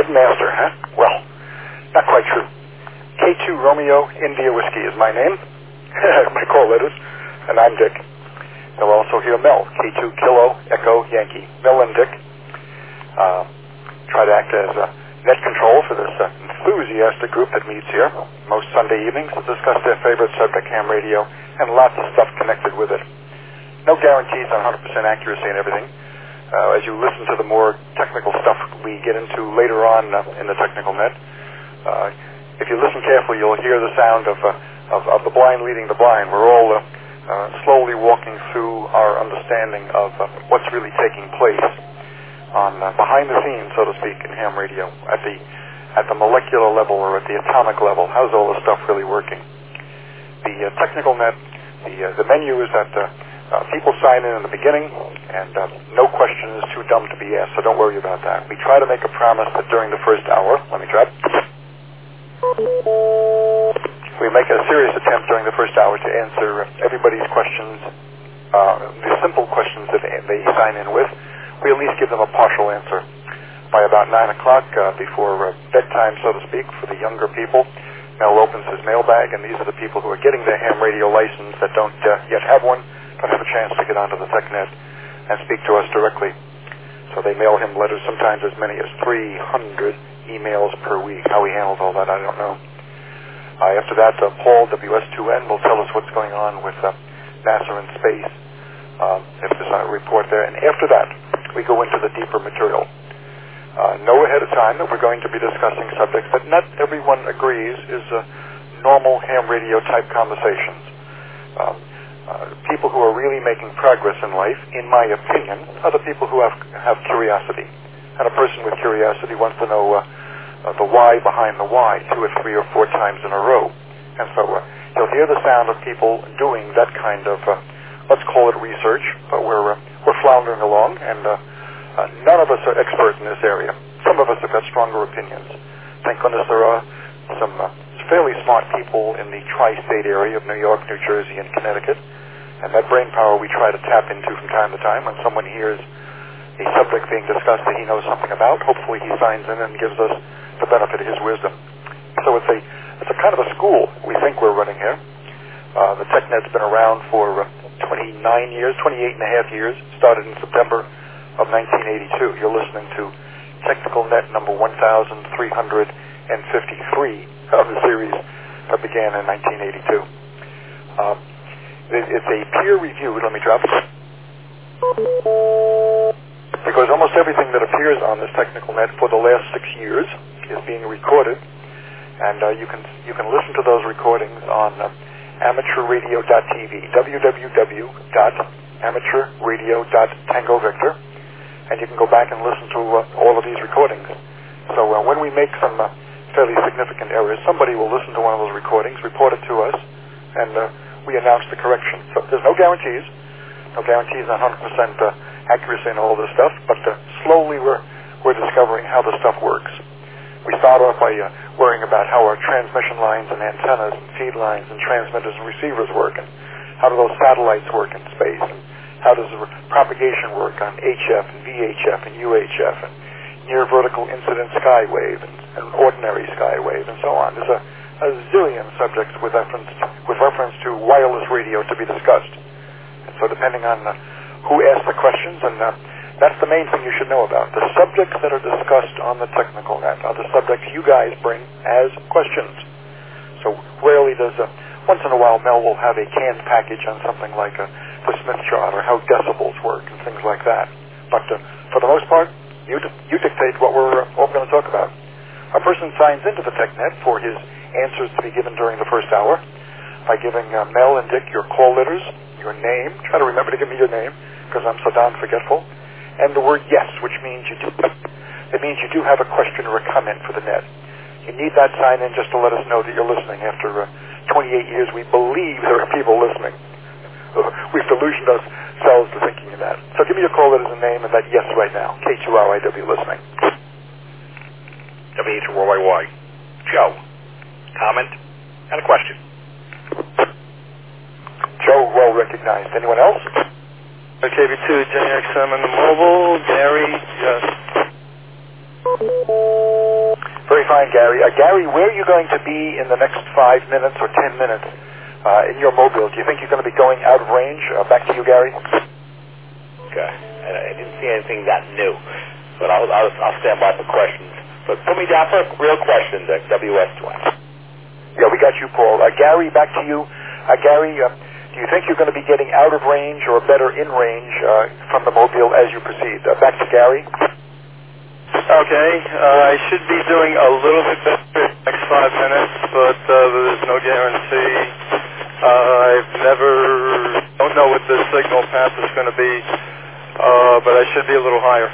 Headmaster, huh? Well, not quite true. K2 Romeo India Whiskey is my name. My call letters. And I'm Dick. You'll also hear Mel, K2 Kilo Echo Yankee. Mel and Dick try to act as net control for this enthusiastic group that meets here most Sunday evenings to discuss their favorite subject, ham radio, and lots of stuff connected with it. No guarantees on 100% accuracy and everything. As you listen to the more technical stuff we get into later on in the technical net, if you listen carefully, you'll hear the sound of the blind leading the blind. We're all slowly walking through our understanding of what's really taking place on behind the scenes, so to speak, in ham radio at the molecular level or at the atomic level. How's all this stuff really working? The technical net, the menu is that people sign in the beginning, and no question is too dumb to be asked, so don't worry about that. We try to make a promise that during the first hour, let me try. We make a serious attempt during the first hour to answer everybody's questions, the simple questions that they sign in with. We at least give them a partial answer. By about 9 o'clock, before bedtime, so to speak, for the younger people, Mel opens his mailbag, and these are the people who are getting their ham radio license that don't yet have one, don't have a chance to get onto the TechNet and speak to us directly. So they mail him letters, sometimes as many as 300 emails per week. How he handles all that, I don't know. After that, Paul, WS2N, will tell us what's going on with NASA in space, if there's a report there. And after that, we go into the deeper material. Know ahead of time that we're going to be discussing subjects that not everyone agrees is normal ham radio type conversations. People who are really making progress in life, in my opinion, are the people who have curiosity. And a person with curiosity wants to know the why behind the why 2 or 3 or 4 times in a row. And so you'll hear the sound of people doing that kind of, let's call it research, but we're floundering along, and none of us are experts in this area. Some of us have got stronger opinions. Thank goodness there are some fairly smart people in the tri-state area of New York, New Jersey, and Connecticut. And that brain power we try to tap into from time to time when someone hears a subject being discussed that he knows something about. Hopefully he signs in and gives us the benefit of his wisdom. So it's a kind of a school we think we're running here. The TechNet's been around for 28 and a half years, started in September of 1982. You're listening to Technical Net number 1353 of the series that began in 1982. It's a peer-reviewed, let me drop it, because almost everything that appears on this Technical Net for the last 6 years is being recorded, and you can listen to those recordings on amateurradio.tv, www.amateurradio.tangovector, and you can go back and listen to all of these recordings. So when we make some fairly significant errors, somebody will listen to one of those recordings, report it to us, and we announce the correction. So there's no guarantees on 100% accuracy and all this stuff, but slowly we're discovering how the stuff works. We start off by worrying about how our transmission lines and antennas and feed lines and transmitters and receivers work, and how do those satellites work in space, and how does the propagation work on HF and VHF and UHF and near vertical incident skywave and ordinary skywave and so on. There's a zillion subjects with reference to wireless radio to be discussed. And so depending on who asks the questions, and that's the main thing you should know about. The subjects that are discussed on the Technical Net are the subjects you guys bring as questions. So rarely does, once in a while, Mel will have a canned package on something like the Smith chart or how decibels work and things like that. But for the most part, you dictate what we're going to talk about. A person signs into the TechNet for his answers to be given during the first hour by giving Mel and Dick your call letters, your name. Try to remember to give me your name, because I'm so darn forgetful. And the word yes, which means you do have a question or a comment for the net. You need that sign in just to let us know that you're listening. After 28 years, we believe there are people listening. We've delusioned ourselves to thinking of that. So give me your call letters and name and that yes right now. K2RIW listening. W-H-Y-Y. Joe. Comment and a question. Joe, well recognized. Anyone else? KV2, Jenny XM and the mobile. Gary, yes. Very fine, Gary. Gary, where are you going to be in the next 5 minutes or 10 minutes in your mobile? Do you think you're going to be going out of range? Back to you, Gary. Okay. I didn't see anything that new, but I'll stand by for questions. But put me down for real questions at WS20. Yeah, we got you, Paul. Gary, back to you. Gary, do you think you're going to be getting out of range or better in range from the mobile as you proceed? Back to Gary. Okay, I should be doing a little bit better in the next 5 minutes, but there's no guarantee. Don't know what the signal path is going to be, but I should be a little higher.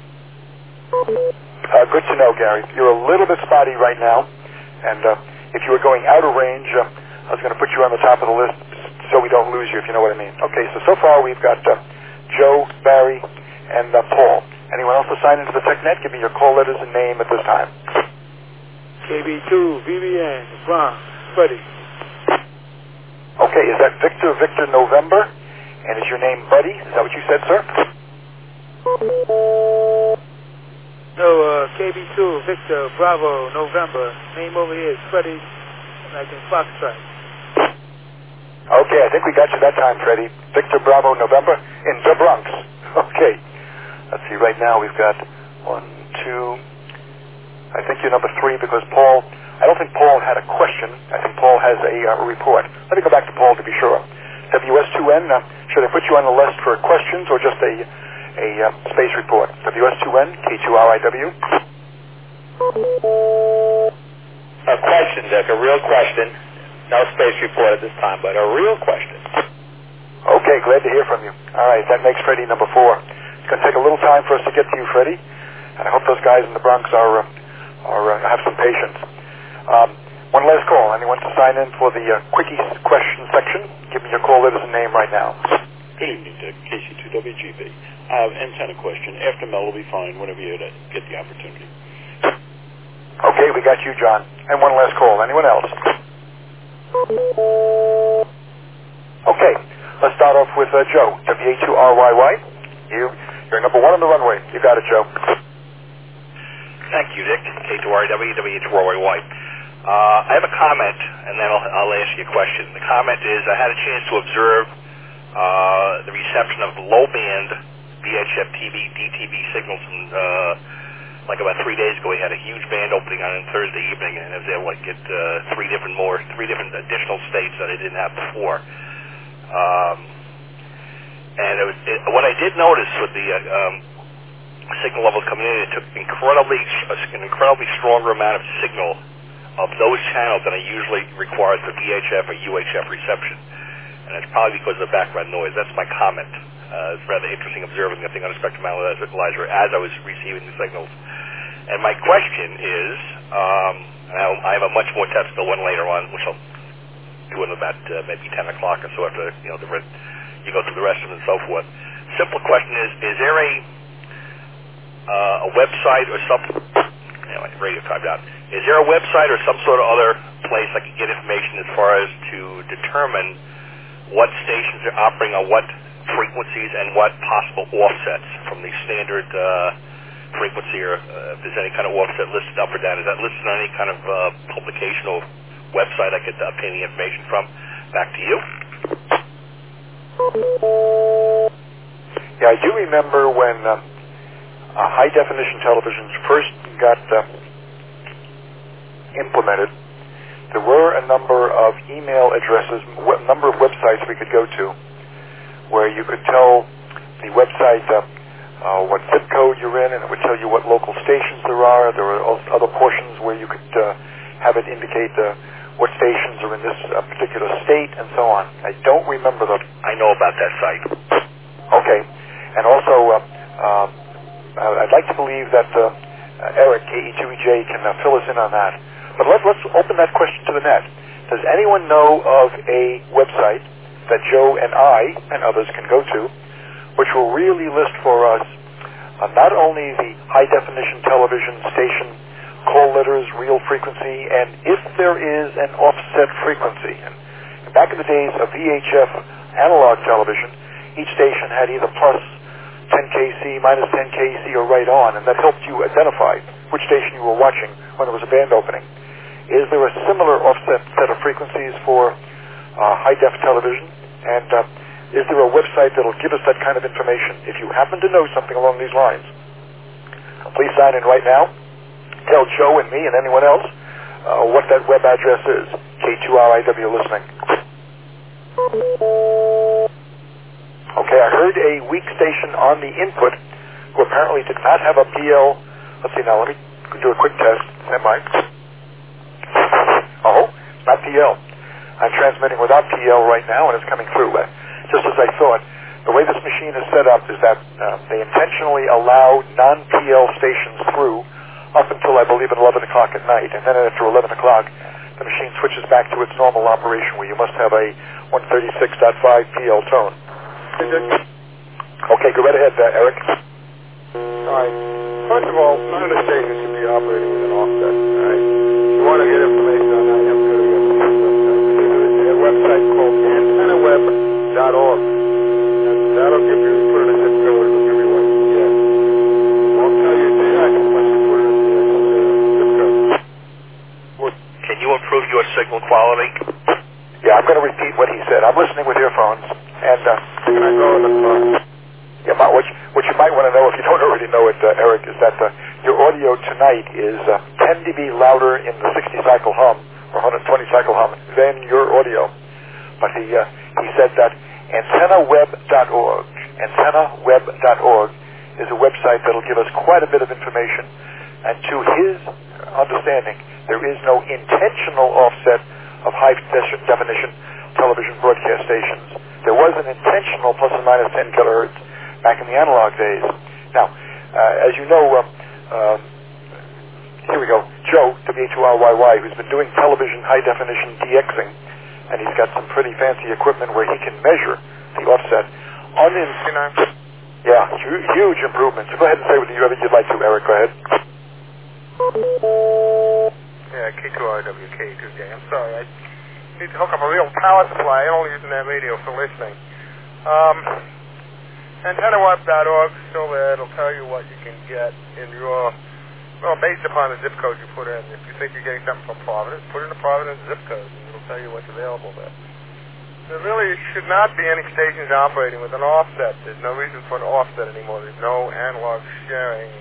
Good to know, Gary. You're a little bit spotty right now, and if you were going out of range, I was going to put you on the top of the list so we don't lose you, if you know what I mean. Okay, so far we've got Joe, Barry, and Paul. Anyone else to sign into the TechNet? Give me your call letters and name at this time. KB2, VBN, Ron, Freddie. Okay, is that Victor, November? And is your name Buddy? Is that what you said, sir? No, KB2, Victor, Bravo, November. Name over here is Freddie, like in Foxtrot. Okay, I think we got you that time, Freddie. Victor, Bravo, November in the Bronx. Okay. Let's see, right now we've got 1, 2, I think you're number 3 because Paul, I don't think Paul had a question. I think Paul has a report. Let me go back to Paul to be sure. WS2N, should I put you on the list for questions or just a space report? WS2N, K2RIW. A question, Dick, a real question. No space report at this time, but a real question. Okay, glad to hear from you. All right, that makes Freddie number 4. It's going to take a little time for us to get to you, Freddie, and I hope those guys in the Bronx have some patience. One last call. Anyone to sign in for the quickie question section? Give me your call letters and name right now. Good evening, Dick. KC2WGB. I have antenna question. After Mel will be fine whenever you get the opportunity. Okay, we got you, John. And one last call. Anyone else? Okay, let's start off with Joe, WA2RYY. You're number 1 on the runway. You got it, Joe. Thank you, Dick. K2RW, WH4YY. I have a comment, and then I'll ask you a question. The comment is I had a chance to observe the reception of low-band VHF TV, DTV signals like about 3 days ago. We had a huge band opening on Thursday evening, and I was able to get three different additional states that I didn't have before. And what I did notice with the signal levels coming in, it took an incredibly stronger amount of signal of those channels than I usually require for VHF or UHF reception. And it's probably because of the background noise. That's my comment. It's rather interesting observing the thing on a spectrum analyzer as I was receiving the signals. And my question is, I have a much more technical one later on, which I'll do in about maybe 10 o'clock or so after you go through the rest of them and so forth. Simple question is there a website or something? Anyway, radio timed out. Is there a website or some sort of other place I can get information as far as to determine what stations are operating on what frequencies and what possible offsets from the standard frequency, or if there's any kind of offset listed up or down? Is that listed on any kind of publication or website I could obtain the information from? Back to you. Yeah, I do remember when high-definition televisions first got implemented. There were a number of email addresses, a number of websites we could go to where you could tell the website what zip code you're in, and it would tell you what local stations there are. There were other portions where you could have it indicate what stations are in this particular state and so on. I don't remember them. I know about that site. Okay. And also, I'd like to believe that Eric, KE2EJ, can fill us in on that. But let's open that question to the net. Does anyone know of a website that Joe and I and others can go to which will really list for us not only the high-definition television station call letters, real frequency, and if there is an offset frequency? And back in the days of VHF analog television, each station had either plus 10 kc, minus 10 kc, or right on, and that helped you identify which station you were watching when there was a band opening. Is there a similar offset set of frequencies for high-def television? And is there a website that will give us that kind of information? If you happen to know something along these lines, please sign in right now. Tell Joe and me and anyone else what that web address is. K2RIW listening. Okay, I heard a weak station on the input who apparently did not have a PL. Let's see now, let me do a quick test. Stand by. Oh, not PL. I'm transmitting without PL right now, and it's coming through. Just as I thought, the way this machine is set up is that they intentionally allow non-PL stations through up until, I believe, at 11 o'clock at night. And then after 11 o'clock, the machine switches back to its normal operation where you must have a 136.5 PL tone. Okay, go right ahead, Eric. All right. First of all, none of the stations should be operating with an offset. All right. If you want to get information on that, you have to go to a website called antennaweb.org. And that'll give you, put in a zip code, it'll give you what you get. It won't tell you exactly unless you put in the zip code. Can you improve your signal quality? Yeah, I'm going to repeat what he said. I'm listening with earphones, and Can I go in the car? yeah, what you might want to know, if you don't already know it, Eric, is that your audio tonight is 10 dB louder in the 60 cycle hum or 120 cycle hum than your audio. But he said that antennaweb.org is a website that'll give us quite a bit of information, and to his understanding, there is no intentional offset of high definition television broadcast stations. There was an intentional plus or minus 10 kilohertz back in the analog days. Now, as you know, here we go, Joe, W2RYY, who's been doing television high definition DXing, and he's got some pretty fancy equipment where he can measure the offset. Yeah, huge improvements. So go ahead and say what you'd like to, Eric. Go ahead. Yeah, K2RWK Tuesday. I'm sorry, I need to hook up a real power supply. I'm only using that radio for listening. Antennaweb.org, still there. It'll tell you what you can get in your, well, based upon the zip code you put in. If you think you're getting something from Providence, put in the Providence zip code, and it'll tell you what's available there. There really should not be any stations operating with an offset. There's no reason for an offset anymore. There's no analog sharing.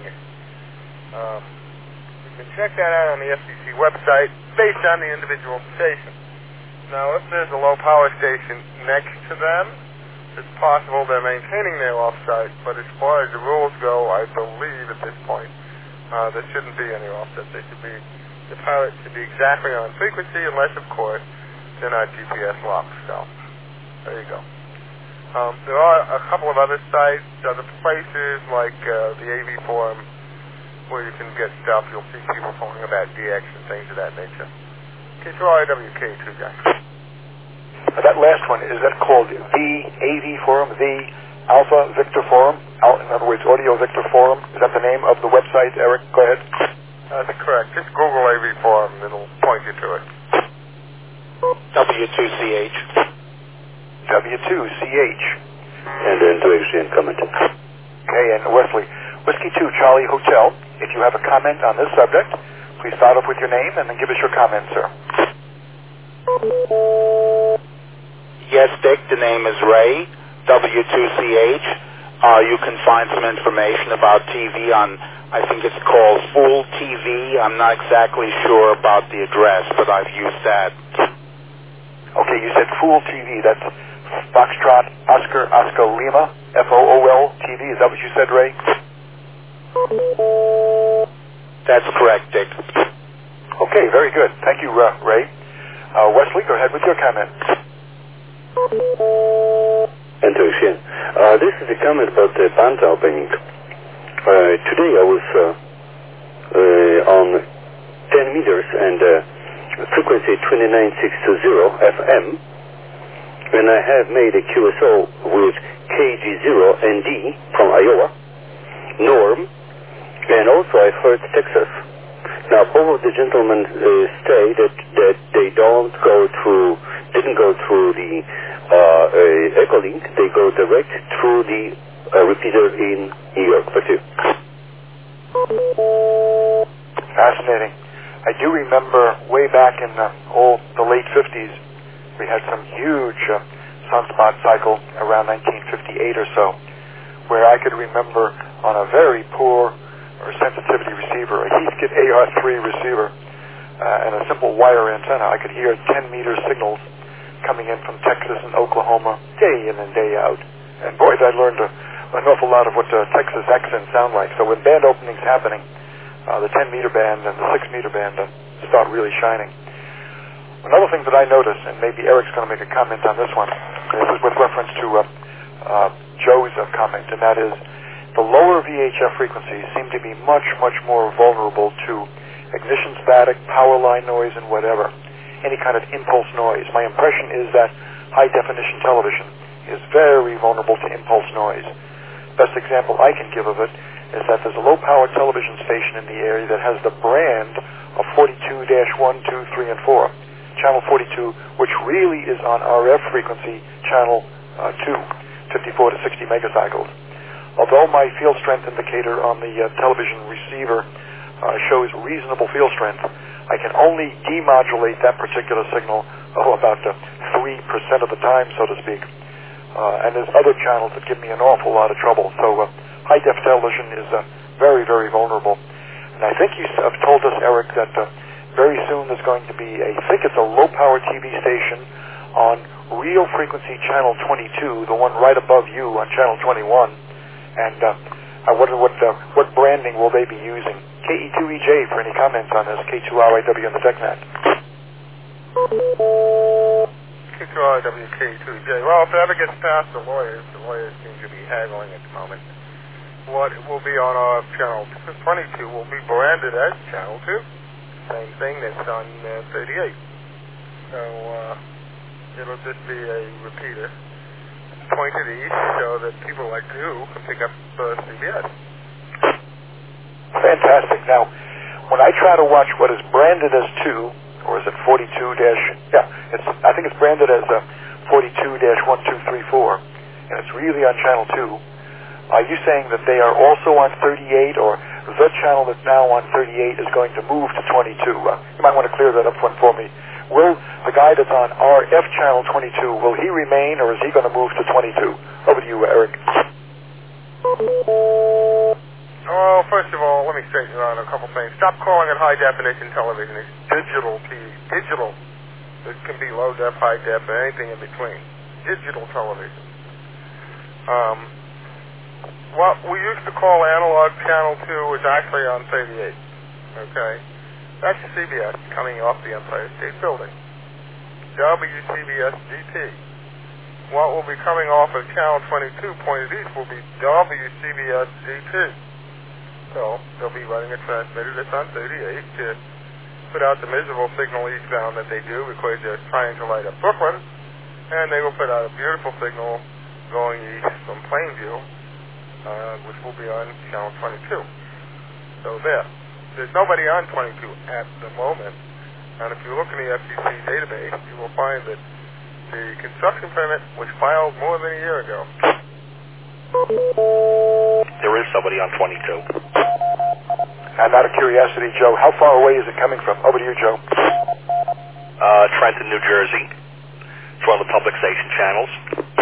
You can check that out on the FCC website based on the individual station. Now, if there's a low-power station next to them, it's possible they're maintaining their offset, but as far as the rules go, I believe at this point there shouldn't be any offset. The pilots should be exactly on frequency, unless, of course, they're not GPS locked. So, there you go. There are a couple of other sites, other places like the AV Forum, where you can get stuff. You'll see people talking about DX and things of that nature. K2RWK2, guys. That last one, is that called the AV Forum, the Alpha Victor Forum? In other words, Audio Victor Forum? Is that the name of the website, Eric? Go ahead. That's correct. Just Google AV Forum, and it'll point you to it. W2CH. W2CH. And then to exchange comment. Okay, and Wesley, Whiskey 2 Charlie Hotel, if you have a comment on this subject, please start off with your name and then give us your comment, sir. Yes, Dick, the name is Ray, W2CH. You can find some information about TV on, I think it's called Fool TV. I'm not exactly sure about the address, but I've used that. Okay, you said Fool TV. That's Foxtrot Oscar Lima, FOOL TV. Is that what you said, Ray? That's correct, Dick. Okay, very good. Thank you, Ray. Wesley, go ahead with your comment. And to exchange. This is a comment about the band opening. Today I was on 10 meters and frequency 29620 FM, and I have made a QSO with KG0ND from Iowa, Norm, and also I heard Texas. Now, both of the gentlemen say that they didn't go through the Echolink, they go direct through the repeater in New York. Back to you. Fascinating. I do remember way back in the late 50s, we had some huge sunspot cycle around 1958 or so, where I could remember on a very poor or sensitivity receiver, a Heathkit AR3 receiver, and a simple wire antenna, I could hear 10-meter signals coming in from Texas and Oklahoma day in and day out. And boy, I learned an awful lot of what Texas accents sound like. So when band openings happening, the 10-meter band and the 6-meter band start really shining. Another thing that I noticed, and maybe Eric's going to make a comment on this one, this is with reference to Joe's comment, and that is the lower VHF frequencies seem to be much, much more vulnerable to ignition static, power line noise, and whatever, any kind of impulse noise. My impression is that high-definition television is very vulnerable to impulse noise. Best example I can give of it is that there's a low-power television station in the area that has the brand of 42-1, 2, 3, and 4. Channel 42, which really is on RF frequency, channel 2, 54 to 60 megacycles. Although my field strength indicator on the television receiver shows reasonable field strength, I can only demodulate that particular signal about 3% of the time, so to speak. And there's other channels that give me an awful lot of trouble. So high-def television is very, very vulnerable. And I think you have told us, Eric, that very soon there's going to be I think it's a low-power TV station on real frequency channel 22, the one right above you on channel 21. And I wonder what branding will they be using. KE2EJ for any comments on this. K2RIW on the TechNet. K2RIW, K2EJ. Well, if it ever gets past the lawyers seem to be haggling at the moment. What will be on our channel 22 will be branded as channel 2. Same thing that's on 38. So it'll just be a repeater pointed east so that people like you can pick up CBS. Fantastic. Now, when I try to watch what is branded as 2, or is it 42 I think it's branded as 42-1234, and it's really on channel 2. Are you saying that they are also on 38, or the channel that's now on 38 is going to move to 22? You might want to clear that up front for me. Will the guy that's on RF channel 22, will he remain, or is he going to move to 22? Over to you, Eric. Well, first of all, let me straighten you out a couple things. Stop calling it high-definition television. It's digital TV. Digital. It can be low-def, high-def, or anything in between. Digital television. What we used to call analog channel 2 is actually on 38. Okay? That's CBS coming off the Empire State Building. WCBS GT. What will be coming off of channel 22 pointed east will be WCBS GT. So they'll be running a transmitter that's on 38 to put out the miserable signal eastbound that they do because they're trying to light up Brooklyn, and they will put out a beautiful signal going east from Plainview, which will be on channel 22. So there's nobody on 22 at the moment, and if you look in the FCC database, you will find that the construction permit was filed more than a year ago. There is somebody on 22. And out of curiosity, Joe, how far away is it coming from? Over to you, Joe. Trenton, New Jersey. It's one of the public station channels.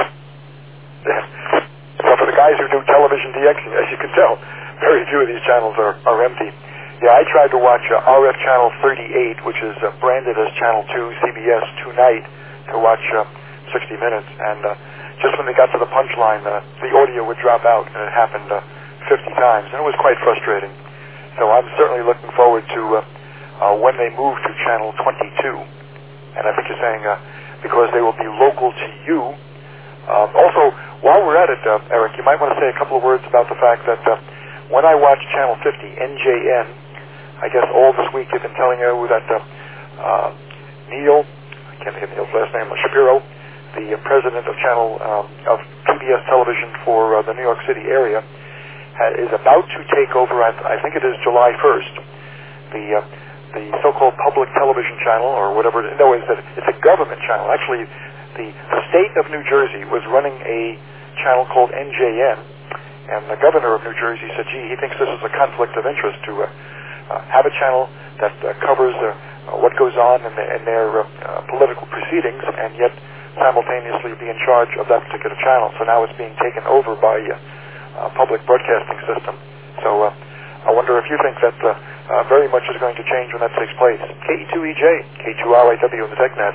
So for the guys who do television DX, as you can tell, very few of these channels are empty. Yeah, I tried to watch RF channel 38, which is branded as channel 2, CBS, tonight, to watch 60 Minutes. And just when they got to the punchline, the audio would drop out, and it happened 50 times, and it was quite frustrating. So I'm certainly looking forward to when they move to channel 22. And I think you're saying because they will be local to you. Also, while we're at it, Eric, you might want to say a couple of words about the fact that when I watch channel 50, NJN, I guess all this week they've been telling you that Neil, I can't think of Neil's last name, Shapiro, the president of channel of PBS television for the New York City area, is about to take over, I think it is July 1st, the so-called public television channel, or whatever it is. No, it's a government channel. Actually, the state of New Jersey was running a channel called NJN, and the governor of New Jersey said, gee, he thinks this is a conflict of interest to have a channel that covers what goes on in their political proceedings, and yet simultaneously be in charge of that particular channel. So now it's being taken over by a public broadcasting system. So I wonder if you think that very much is going to change when that takes place. KE2EJ, K2RIW in the TechNet.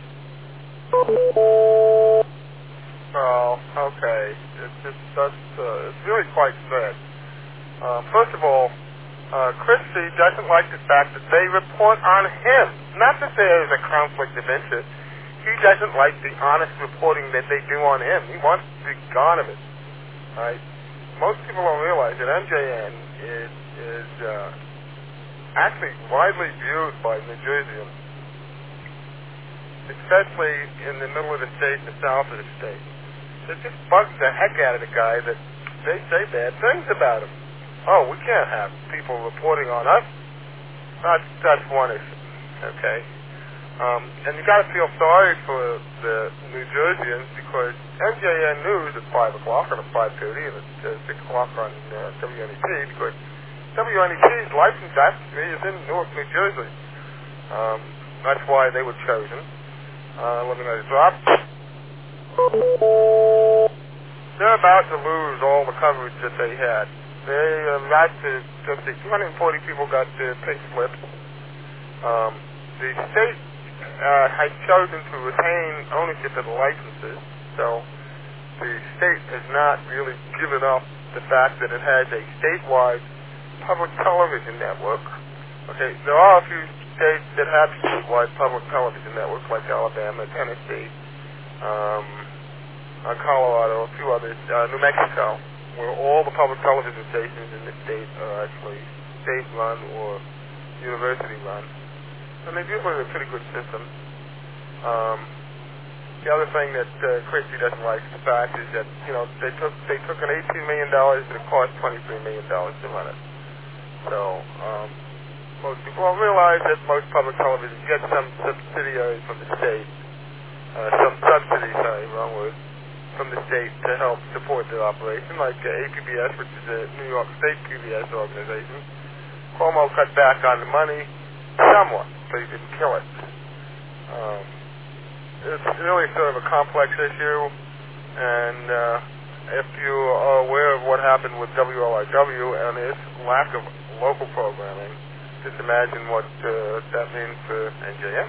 Well, okay. It's really quite sad. First of all, Christie doesn't like the fact that they report on him. Not that there's a conflict of interest. He doesn't like the honest reporting that they do on him. He wants to be gone of it. Right? Most people don't realize that MJN is actually widely viewed by New Jerseyans, especially in the middle of the state and the south of the state. It just bugs the heck out of the guy that they say bad things about him. Oh, we can't have people reporting on us. That's one issue, okay? And you got to feel sorry for the New Jerseyans, because MJN News at 5 o'clock and at 5:30 and at 6 o'clock on WNET, because WNET's license actually is in Newark, New Jersey. That's why they were chosen. Let me know the drop. They're about to lose all the coverage that they had. They got to 240 people got pink slips. The state has chosen to retain ownership of the licenses, so the state has not really given up the fact that it has a statewide public television network. Okay, there are a few states that have statewide public television networks, like Alabama, Tennessee, Colorado, a few others, New Mexico, where all the public television stations in the state are actually state-run or university-run. And they do have a pretty good system. The other thing that Christie doesn't like, the fact is that, they took an $18 million that it cost $23 million to run it. So most people don't realize that most public television get some subsidiaries from the state, some subsidies, wrong word, from the state to help support their operation, like APBS, which is a New York State PBS organization. Cuomo cut back on the money somewhat, so he didn't kill it. It's really sort of a complex issue, and if you are aware of what happened with WLIW and its lack of local programming, just imagine what that means for NJN.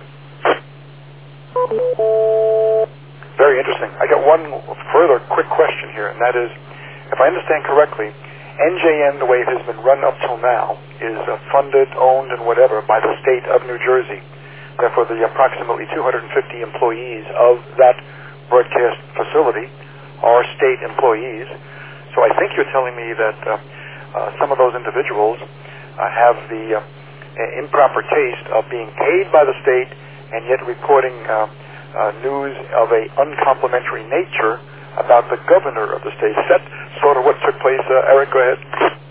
Very interesting. I got one further quick question here, and that is, if I understand correctly, NJN, the way it has been run up till now, is funded, owned, and whatever by the state of New Jersey. Therefore, the approximately 250 employees of that broadcast facility are state employees. So I think you're telling me that some of those individuals have the improper taste of being paid by the state and yet reporting news of a uncomplimentary nature about the governor of the state. Is that sort of what took place? Eric, go ahead.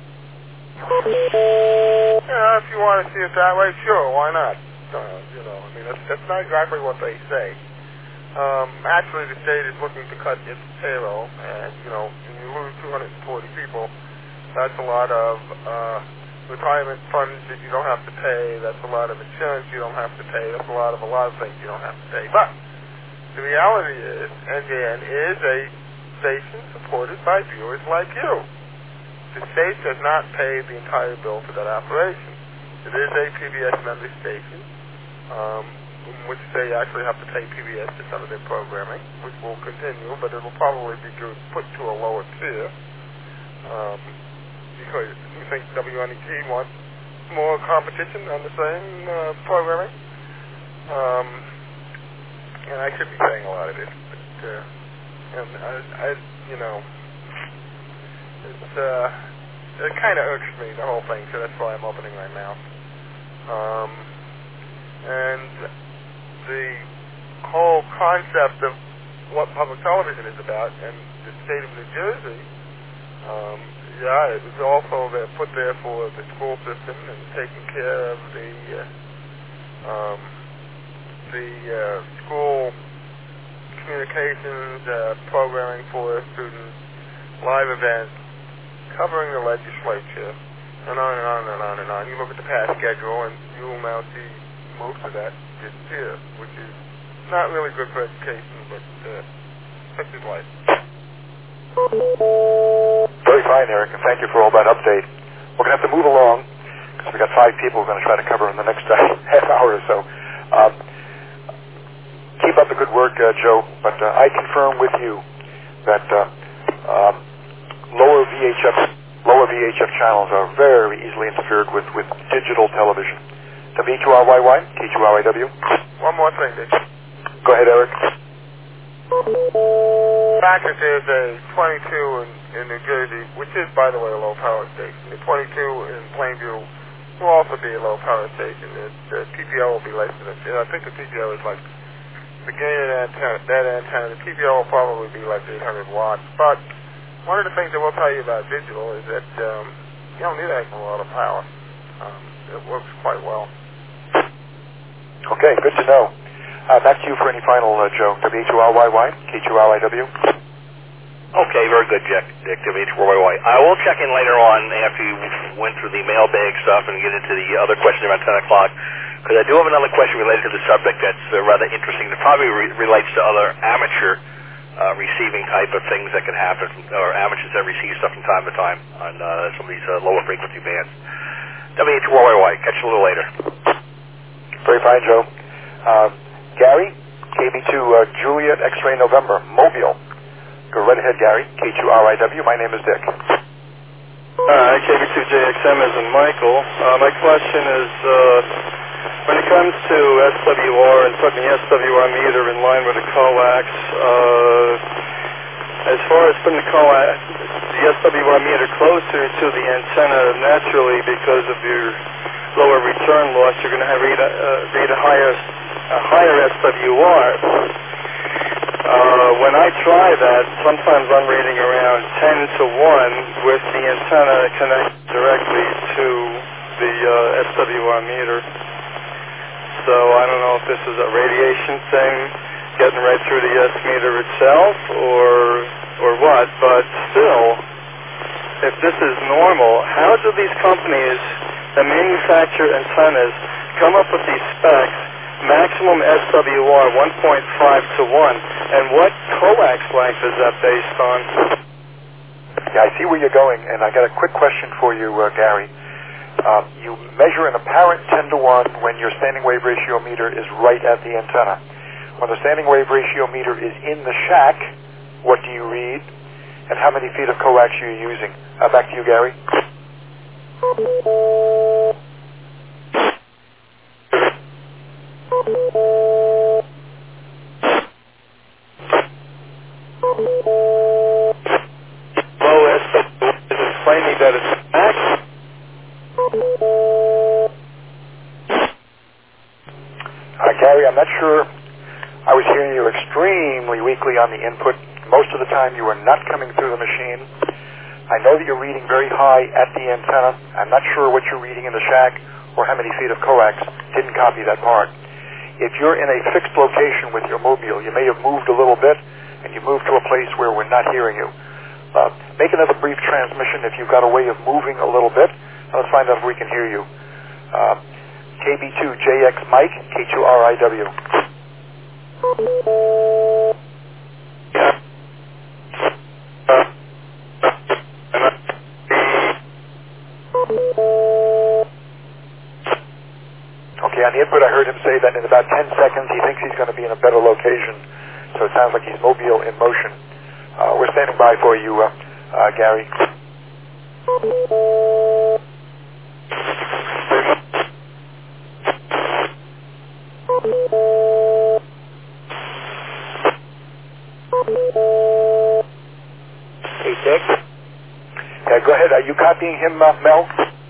Yeah, if you want to see it that way, sure, why not? That's not exactly what they say. Actually, the state is looking to cut its payroll, and, when you lose 240 people, that's a lot of retirement funds that you don't have to pay, that's a lot of insurance you don't have to pay, that's a lot of things you don't have to pay. But the reality is, NJN is a station supported by viewers like you. The state does not pay the entire bill for that operation. It is a PBS member station, in which they actually have to pay PBS for some of their programming, which will continue, but it will probably be put to a lower tier, because we think WNET wants more competition on the same programming. And I could be saying a lot of this, but it kind of irks me, the whole thing, so that's why I'm opening my mouth. And the whole concept of what public television is about, and the state of New Jersey, it was also put there for the school system and taking care of the school communications, programming for students, live events, covering the legislature, and on and on and on and on. You look at the past schedule, and you will now see most of that disappear, which is not really good for education, but such is life. Very fine, Eric, and thank you for all that update. We're going to have to move along, because we've got 5 people we're going to try to cover in the next half hour or so. Keep up the good work, Joe, but I confirm with you that lower VHF channels are very easily interfered with digital television. W2RYY, K2RIW. One more thing, Dick. Go ahead, Eric. The fact that there's a 22 in New Jersey, which is, by the way, a low-power station. The 22 in Plainview will also be a low-power station. The TPO will be less than it. I think the TPO is like the gain of that antenna. The TPO will probably be like 800 watts. But one of the things that we'll tell you about digital is that you don't need a lot of power. It works quite well. Okay, good to know. Back to you for any final, Joe. W2RYY, K2RIW. Okay, very good, Dick. W2RYY. I will check in later on after you went through the mailbag stuff and get into the other question about 10 o'clock, because I do have another question related to the subject that's rather interesting. It probably relates to other amateur receiving type of things that can happen, or amateurs that receive stuff from time to time on some of these lower frequency bands. W2RYY. Catch you a little later. Very fine, Joe. Gary, KB2 Juliet X-Ray November, Mobile. Go right ahead, Gary. K2RIW. My name is Dick. KB2JXM is in Michael. My question is, when it comes to SWR and putting the SWR meter in line with the coax, as far as putting the SWR meter closer to the antenna, naturally, because of your lower return loss, you're going to have read a higher SWR. When I try that, sometimes I'm reading around 10 to 1 with the antenna connected directly to the SWR meter. So I don't know if this is a radiation thing, getting right through the S meter itself, or what, but still, if this is normal, how do these companies that manufacture antennas come up with these specs, maximum SWR 1.5 to 1, and what coax length is that based on? Yeah, I see where you're going, and I got a quick question for you, Gary. You measure an apparent 10 to 1 when your standing wave ratio meter is right at the antenna. When the standing wave ratio meter is in the shack, what do you read, and how many feet of coax are you using? Back to you, Gary. Low SWR is claiming that it's max. Gary, I'm not sure. I was hearing you extremely weakly on the input. Most of the time you were not coming through the machine. I know that you're reading very high at the antenna. I'm not sure what you're reading in the shack or how many feet of coax. Didn't copy that part. If you're in a fixed location with your mobile, you may have moved a little bit, and you moved to a place where we're not hearing you. Make another brief transmission if you've got a way of moving a little bit. Let's find out if we can hear you. KB2JX Mike, K2RIW. Okay, on the input I heard him say that in about 10 seconds he thinks he's going to be in a better location. So it sounds like he's mobile in motion. We're standing by for you, Gary. Hey, Dick? Yeah, go ahead. Are you copying him, Mel?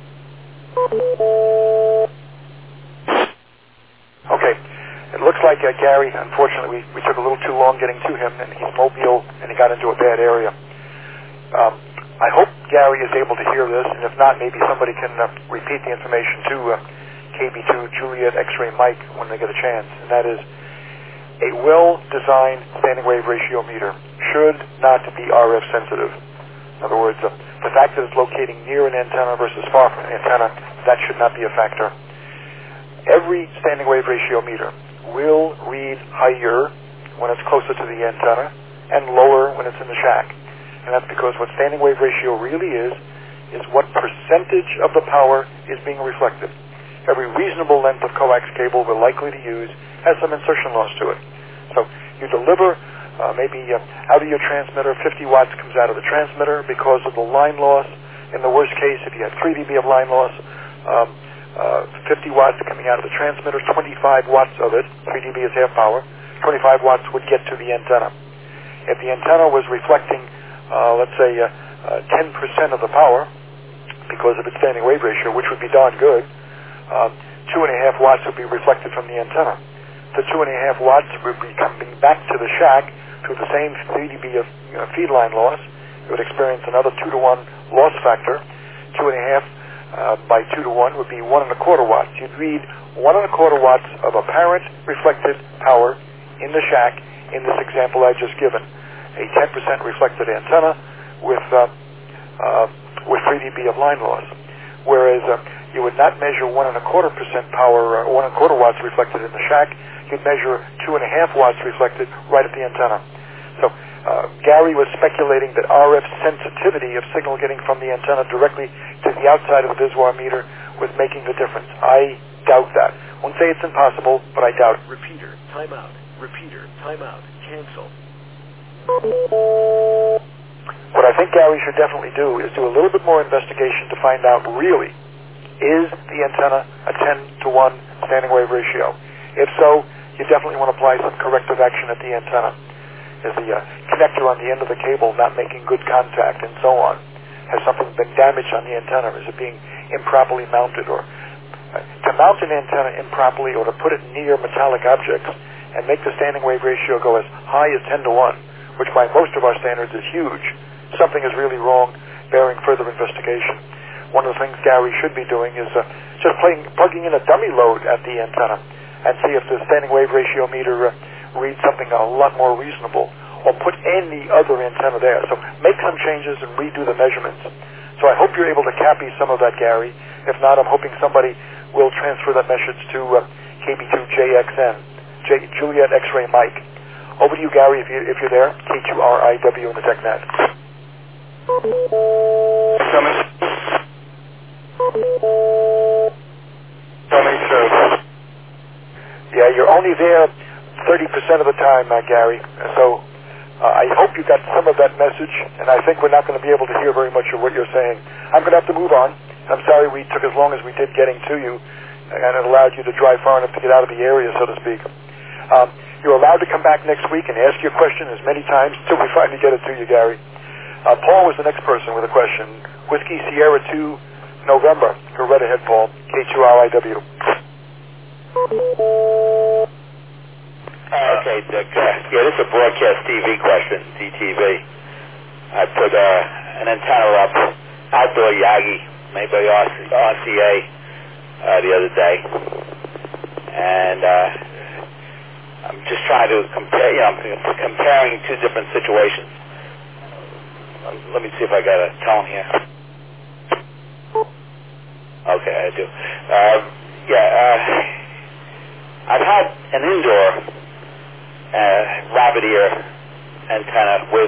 Okay. It looks like Gary, unfortunately, we took a little too long getting to him, and he's mobile, and he got into a bad area. I hope Gary is able to hear this, and if not, maybe somebody can repeat the information to KB2 Juliet X-Ray Mike when they get a chance, and that is a well-designed standing wave ratio meter should not be RF sensitive. In other words, The fact that it's locating near an antenna versus far from an antenna, that should not be a factor. Every standing wave ratio meter will read higher when it's closer to the antenna and lower when it's in the shack. And that's because what standing wave ratio really is what percentage of the power is being reflected. Every reasonable length of coax cable we're likely to use has some insertion loss to it. So you deliver maybe out of your transmitter, 50 watts comes out of the transmitter because of the line loss. In the worst case, if you had 3 dB of line loss, 50 watts coming out of the transmitter, 25 watts of it, 3 dB is half power, 25 watts would get to the antenna. If the antenna was reflecting, let's say, 10% of the power because of its standing wave ratio, which would be darn good, 2.5 watts would be reflected from the antenna. The 2.5 watts would be coming back to the shack through the same 3 dB of feed line loss. It would experience another 2-to-1 loss factor. 2.5 by 2-to-1 would be 1.25 watts. You'd read 1.25 watts of apparent reflected power in the shack in this example I just given. A 10% reflected antenna with 3 dB of line loss. Whereas you would not measure 1.25% power, 1.25 watts reflected in the shack. You'd measure 2.5 watts reflected right at the antenna. So Gary was speculating that RF sensitivity of signal getting from the antenna directly to the outside of the Biswar meter was making the difference. I doubt that. Won't say it's impossible, but I doubt it. Repeater, timeout. Repeater, timeout. Cancel. What I think Gary should definitely do is do a little bit more investigation to find out really, is the antenna a 10-to-1 standing wave ratio? If so, you definitely want to apply some corrective action at the antenna. Is the connector on the end of the cable not making good contact and so on? Has something been damaged on the antenna? Is it being improperly mounted? Or to mount an antenna improperly or to put it near metallic objects and make the standing wave ratio go as high as 10-to-1, which by most of our standards is huge, something is really wrong, bearing further investigation. One of the things Gary should be doing is just plugging in a dummy load at the antenna and see if the standing wave ratio meter reads something a lot more reasonable, or put any other antenna there. So make some changes and redo the measurements. So I hope you're able to copy some of that, Gary. If not, I'm hoping somebody will transfer that message to KB2JXN, Juliet X-Ray Mike. Over to you, Gary, if you're there. K2RIW in the TechNet. Coming through. Yeah, you're only there 30% of the time, Gary. So I hope you got some of that message, and I think we're not going to be able to hear very much of what you're saying. I'm going to have to move on. I'm sorry we took as long as we did getting to you, and it allowed you to drive far enough to get out of the area, so to speak. You're allowed to come back next week and ask your question as many times until we finally get it to you, Gary. Paul was the next person with a question. Whiskey Sierra 2, November. Go right ahead, Paul. K2RIW. Okay, Dick. Yeah, this is a broadcast TV question, DTV. I put an antenna up, outdoor Yagi, made by RCA, the other day. And I'm just trying to compare, I'm comparing two different situations. Let me see if I got a tone here. Okay, I do. I've had an indoor rabbit ear antenna with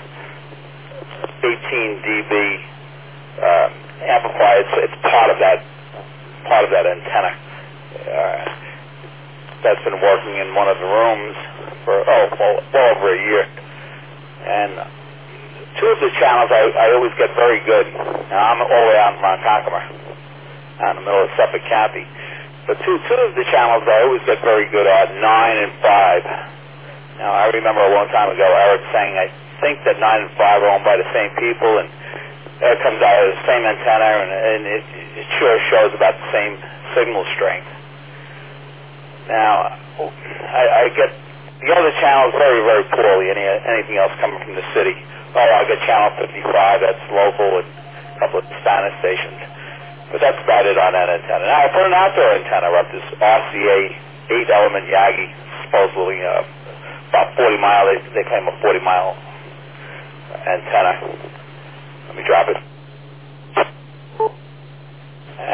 18 dB amplifier. It's part of that antenna. That's been working in one of the rooms for well over a year. And two of the channels I always get very good. Now I'm all the way out in Ronkonkoma, out in the middle of Suffolk County. But two of the channels I always get very good are 9 and 5. Now, I remember a long time ago Eric saying, I think that 9 and 5 are owned by the same people, and it comes out of the same antenna, and it sure shows about the same signal strength. Now, I get the other channels very, very poorly, anything else coming from the city. I get channel 55, that's local, and a couple of Spanish stations. But that's about it on that antenna. Now, I put an outdoor antenna up, this RCA 8-element Yagi, supposedly about 40 mile, they claim a 40-mile antenna. Let me drop it.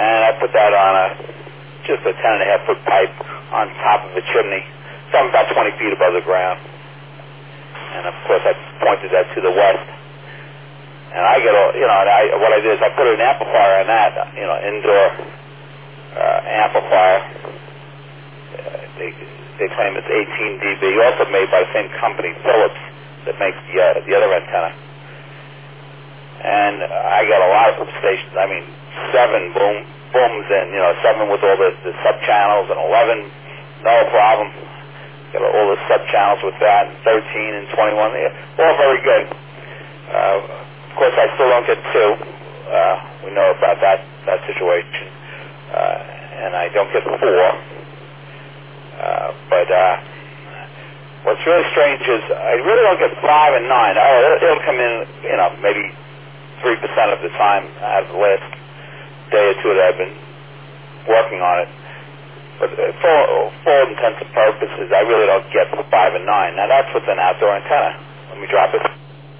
and I put that on just a 10.5-foot pipe on top of a chimney, something about 20 feet above the ground. And of course, I pointed that to the west. And I get what I did is I put an amplifier on that, indoor amplifier. They claim it's 18 dB, also made by the same company, Philips, that makes the other antenna. And I got a lot of stations. I mean, 7 booms in, 7 with all the sub-channels, and 11, no problem. Got all the sub-channels with that, and 13 and 21, all very good. Of course, I still don't get 2. We know about that situation. And I don't get 4. But what's really strange is I really don't get 5 and 9. It'll come in, maybe 3% of the time out of the last day or 2 that I've been working on it. But for all intents and purposes, I really don't get 5 and 9. Now that's with an outdoor antenna. Let me drop it.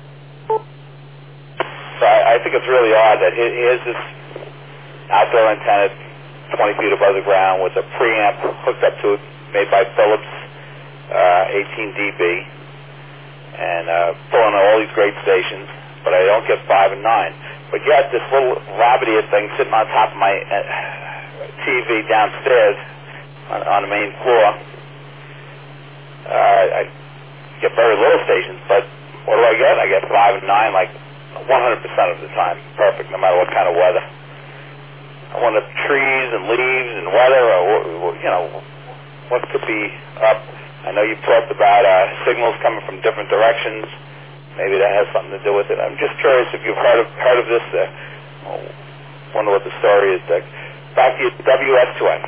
So I think it's really odd that here's this outdoor antenna 20 feet above the ground with a preamp hooked up to it, made by Philips, 18 dB, and pulling all these great stations, but I don't get 5 and 9. But yet this little Rabbit thing sitting on top of my TV downstairs on the main floor, I get very little stations, but what do I get? I get 5 and 9 like 100% of the time, perfect, no matter what kind of weather. I want the trees and leaves and weather, or what could be up. I know you've talked about signals coming from different directions. Maybe that has something to do with it. I'm just curious if you've heard of this. Wonder what the story is. Back to you, WS2N.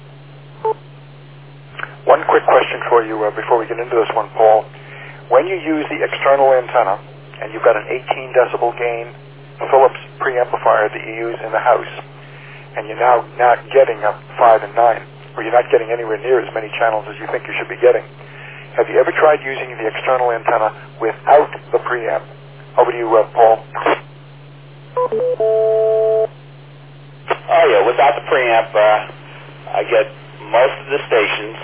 One quick question for you before we get into this one, Paul. When you use the external antenna and you've got an 18 decibel gain Philips preamplifier that you use in the house, and you're now not getting a 5 and 9, or you're not getting anywhere near as many channels as you think you should be getting, have you ever tried using the external antenna without the preamp? Over to you, Paul. Oh, yeah, without the preamp, I get most of the stations.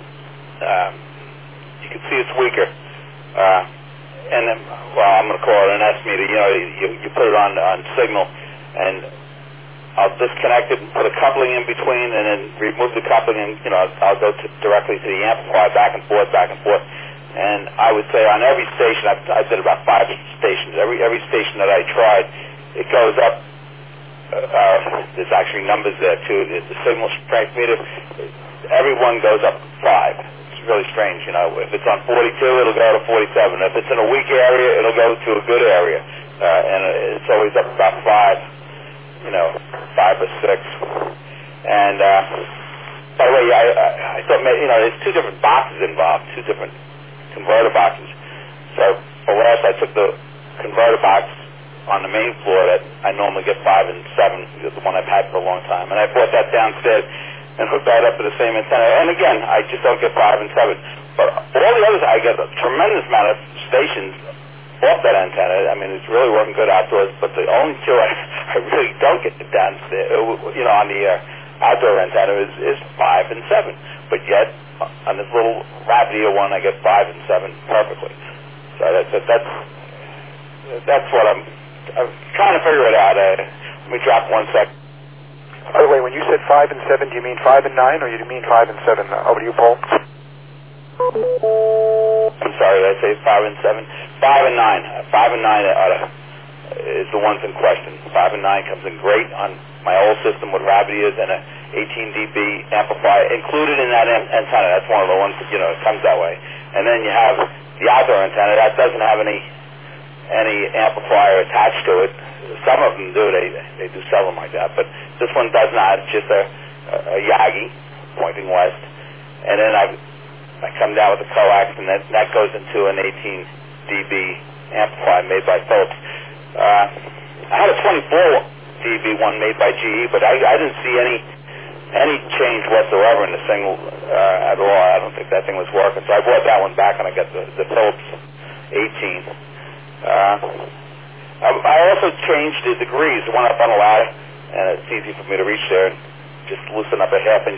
You can see it's weaker. And then, I'm going to call it an S-meter. You put it on signal, and I'll disconnect it and put a coupling in between, and then remove the coupling, and I'll go directly to the amplifier, back and forth. And I would say on every station, I did about 5 stations. Every station that I tried, it goes up. There's actually numbers there too. The signal strength meter, every one goes up 5. It's really strange. If it's on 42, it'll go to 47. If it's in a weak area, it'll go to a good area, and it's always up about 5. 5 or 6. And by the way, I thought there's 2 different boxes involved, 2 different converter boxes. So for last, I took the converter box on the main floor that I normally get 5 and 7, the one I've had for a long time, and I brought that downstairs and hooked that up to the same antenna. And again, I just don't get 5 and 7. But all the others, I get a tremendous amount of stations off that antenna. I mean, it's really working good outdoors, but the only 2 I really don't get downstairs, on the outdoor antenna is 5 and 7. But yet, on this little Rabbit one, I get 5 and 7 perfectly. So that's what I'm trying to figure it out. Let me drop 1 sec. By the way, when you said 5 and 7, do you mean 5 and 9, or do you mean 5 and 7? Over to you, Paul. I'm sorry, did I say 5 and 7? 5 and 9. 5 and 9 is the ones in question. 5 and 9 comes in great on my old system with Rabbit and a 18 dB amplifier included in that antenna. That's one of the ones that, it comes that way. And then you have the outdoor antenna that doesn't have any amplifier attached to it. Some of them do. They do sell them like that. But this one does not. It's just a Yagi pointing west. And then I come down with a coax, and that goes into an 18 dB amplifier made by Philips. I had a 24 dB one made by GE, but I didn't see any change whatsoever in the signal at all. I don't think that thing was working. So I brought that one back, and I got the Philips 18. I also changed the degrees. Went up on a ladder and it's easy for me to reach there and just loosen up a half-inch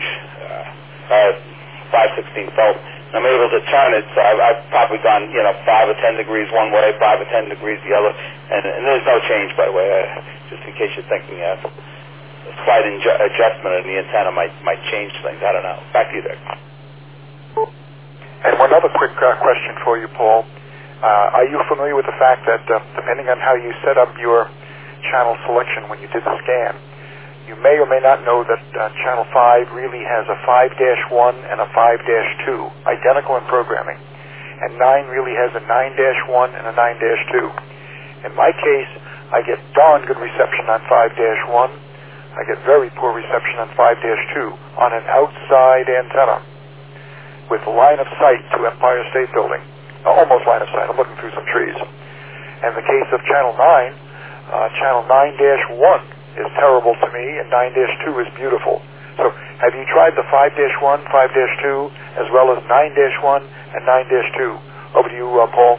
5/16 felt. I'm able to turn it, so I've probably gone 5 or 10 degrees one way, 5 or 10 degrees the other, and there's no change, by the way, just in case you're thinking a slight adjustment in the antenna might change things. I don't know. Back to you there. And one other quick question for you, Paul. Are you familiar with the fact that depending on how you set up your channel selection when you did the scan, you may or may not know that Channel 5 really has a 5-1 and a 5-2, identical in programming. And 9 really has a 9-1 and a 9-2. In my case, I get darn good reception on 5-1. I get very poor reception on 5-2 on an outside antenna with line of sight to Empire State Building. Almost line of sight. I'm looking through some trees. In the case of Channel 9, Channel 9-1 is terrible to me, and 9-2 is beautiful. So have you tried the 5-1, 5-2, as well as 9-1 and 9-2? Over to you, Paul.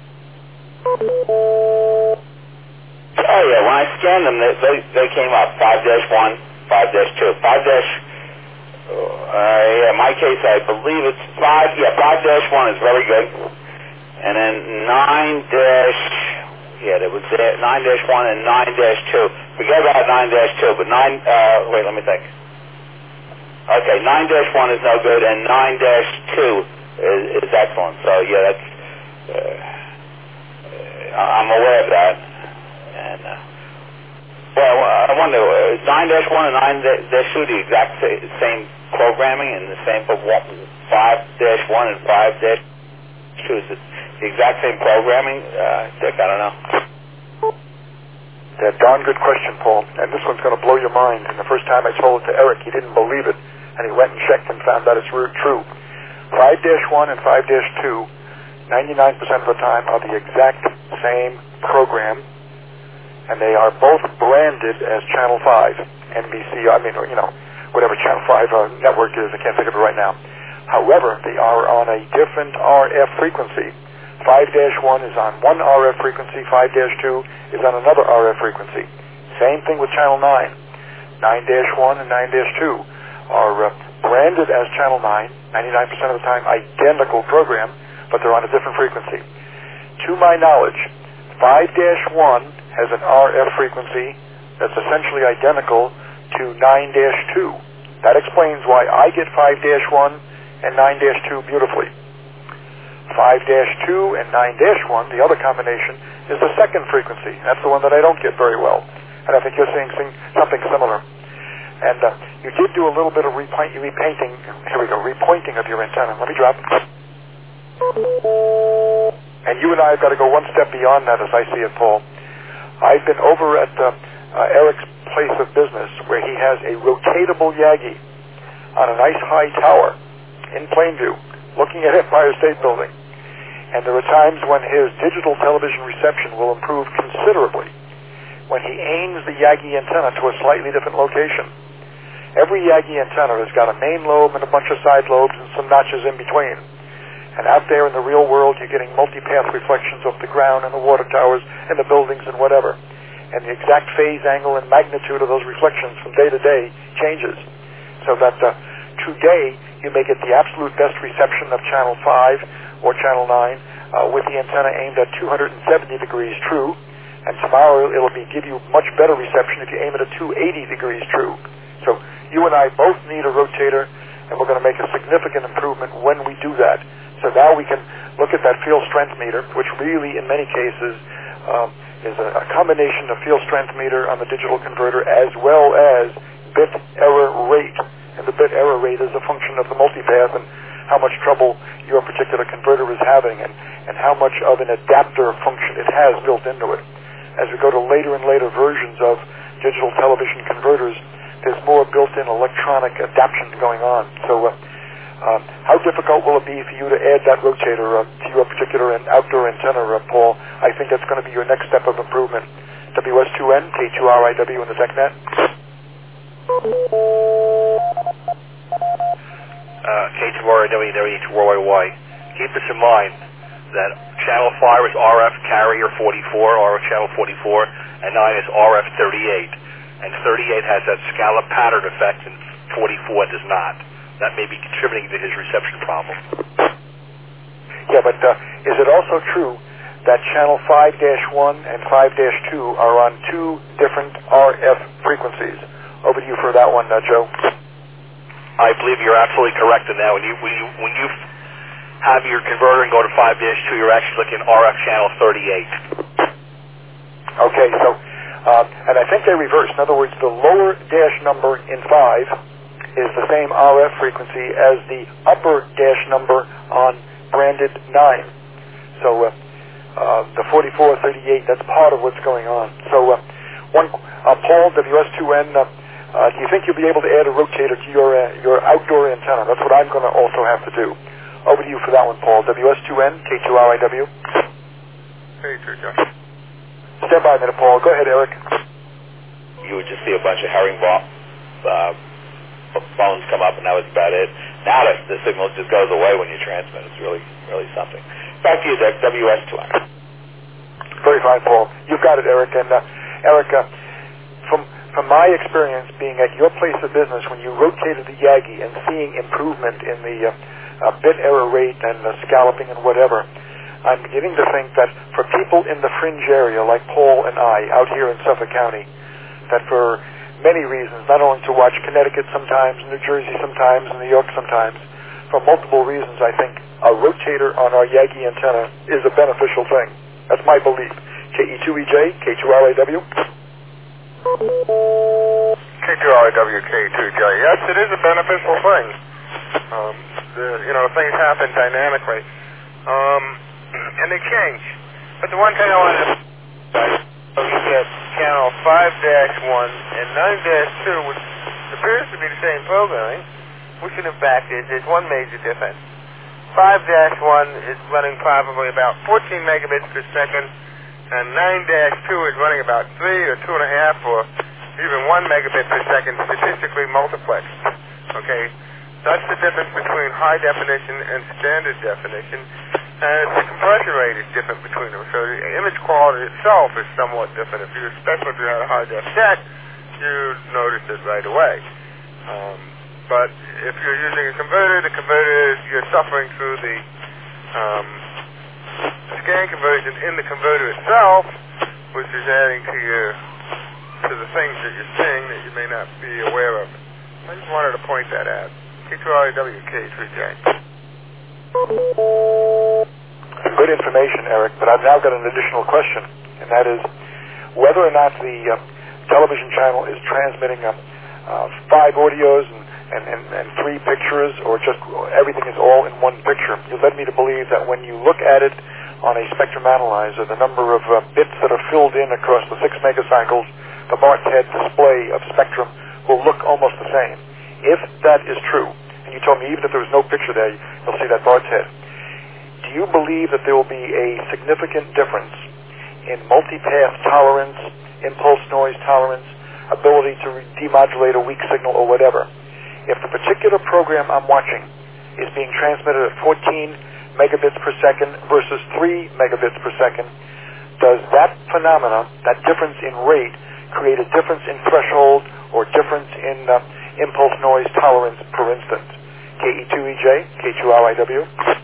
Oh, yeah, when I scanned them, they came up, 5-1, 5-2. 5-, my case, I believe it's 5, 5-1 is very good. And then 9-, there was 9-1 and 9-2. Forget about 9-2, but wait, let me think. Okay, 9-1 is no good, and 9-2 is excellent. So, yeah, that's, I'm aware of that. And, I wonder, 9-1 and 9-2 the exact same programming and the same for 5-1 and 5-2? Is it the exact same programming? Dick, I don't know. Yeah, darn good question, Paul. And this one's going to blow your mind. And the first time I told it to Eric, he didn't believe it. And he went and checked and found out it's true. 5-1 and 5-2, 99% of the time are the exact same program. And they are both branded as Channel 5, NBC, whatever Channel 5 network is. I can't think of it right now. However, they are on a different RF frequency. 5-1 is on one RF frequency, 5-2 is on another RF frequency. Same thing with Channel 9. 9-1 and 9-2 are branded as Channel 9, 99% of the time identical program, but they're on a different frequency. To my knowledge, 5-1 has an RF frequency that's essentially identical to 9-2. That explains why I get 5-1 and 9-2 beautifully. 5-2 and 9-1, the other combination, is the second frequency. That's the one that I don't get very well. And I think you're seeing something similar. And you did do a little bit of repointing of your antenna. Let me drop. And you and I have got to go one step beyond that as I see it, Paul. I've been over at Eric's place of business where he has a rotatable Yagi on a nice high tower in Plainview looking at Empire State Building. And there are times when his digital television reception will improve considerably when he aims the Yagi antenna to a slightly different location. Every Yagi antenna has got a main lobe and a bunch of side lobes and some notches in between. And out there in the real world, you're getting multi-path reflections of the ground and the water towers and the buildings and whatever. And the exact phase angle and magnitude of those reflections from day to day changes. So that today, you may get the absolute best reception of Channel 5 or Channel 9 with the antenna aimed at 270 degrees true. And tomorrow, it'll give you much better reception if you aim it at 280 degrees true. So you and I both need a rotator, and we're going to make a significant improvement when we do that. So now we can look at that field strength meter, which really, in many cases, is a combination of field strength meter on the digital converter as well as bit error rate. And the bit error rate is a function of the multipath and how much trouble your particular converter is having and how much of an adapter function it has built into it. As we go to later and later versions of digital television converters, there's more built-in electronic adaptation going on. So how difficult will it be for you to add that rotator to your particular outdoor antenna, Paul? I think that's going to be your next step of improvement. WS2N, K2RIW in the TechNet. K2RIW, W2YY. Keep this in mind that Channel 5 is RF carrier 44, or Channel 44, and 9 is RF 38. and 38 has that scallop pattern effect, and 44 does not. That may be contributing to his reception problem. Yeah, but is it also true that channel 5-1 and 5-2 are on two different RF frequencies? Over to you for that one, Joe. I believe you're absolutely correct in that. When you have your converter and go to 5-2, you're actually looking at RF channel 38. Okay, so, and I think they reverse. In other words, the lower dash number in 5 is the same RF frequency as the upper dash number on branded 9. So the 44, 38, that's part of what's going on. So Paul, WS2N, do you think you'll be able to add a rotator to your outdoor antenna? That's what I'm going to also have to do. Over to you for that one, Paul. WS2N, K2RIW. Hey, Joe. Stand by a minute, Paul. Go ahead, Eric. You would just see a bunch of herringbone phones come up, and that was about it. Now the signal just goes away when you transmit. It's really, really something. Back to you, Dick. WS2N. Very fine, Paul. You've got it, Eric. And Eric, from my experience being at your place of business, when you rotated the Yagi and seeing improvement in the bit error rate and the scalloping and whatever, I'm beginning to think that for people in the fringe area like Paul and I out here in Suffolk County, that for many reasons, not only to watch Connecticut sometimes, New Jersey sometimes, New York sometimes, for multiple reasons, I think a rotator on our Yagi antenna is a beneficial thing. That's my belief. KE2EJ, K2RIW. K2RIW, K2J. Yes, it is a beneficial thing. Things happen dynamically. And they change. But the one thing I want to look at channel 5-1 and 9-2, which appears to be the same programming, which in fact is one major difference. 5-1 is running probably about 14 megabits per second, and 9-2 is running about 3 or 2.5 or even 1 megabit per second statistically multiplexed. Okay? That's the difference between high definition and standard definition. And the compression rate is different between them. So the image quality itself is somewhat different. Especially if you had a high-def set, you'd notice it right away. But if you're using a converter, you're suffering through the scan conversion in the converter itself, which is adding to the things that you're seeing that you may not be aware of. I just wanted to point that out. K2RIW, K3J. Good information, Eric, but I've now got an additional question, and that is whether or not the television channel is transmitting 5 audios and 3 pictures, or just everything is all in one picture. You led me to believe that when you look at it on a spectrum analyzer, the number of bits that are filled in across the 6 megacycles, the Bart's head display of spectrum will look almost the same. If that is true, and you told me even if there was no picture there, you'll see that Bart's head, do you believe that there will be a significant difference in multipath tolerance, impulse noise tolerance, ability to demodulate a weak signal or whatever? If the particular program I'm watching is being transmitted at 14 megabits per second versus 3 megabits per second, does that phenomena, that difference in rate, create a difference in threshold or difference in impulse noise tolerance, for instance? KE2EJ, K2RIW.